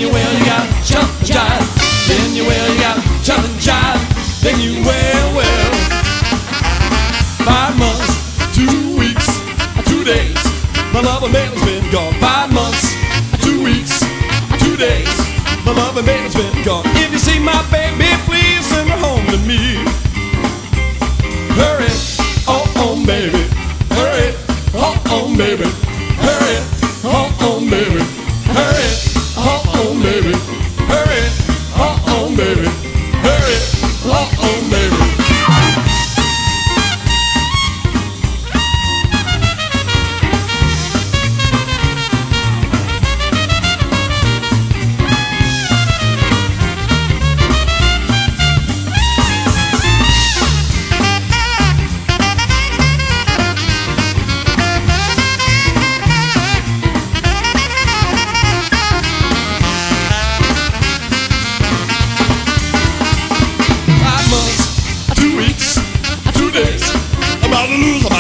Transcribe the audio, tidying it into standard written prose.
you well, you gotta jump and jive. Then you well, you gotta jump and jive. Then you well. 5 months, 2 weeks, 2 days. My lover man's been gone. 5 months, 2 weeks, 2 days. My lover man's been gone. If you see my baby, please send her home to me. Hurry, oh, baby. Hurry, oh, baby. Hurry, oh, baby. Hurry, oh, baby. Hurry, oh, baby. Hurry, oh, baby. About to lose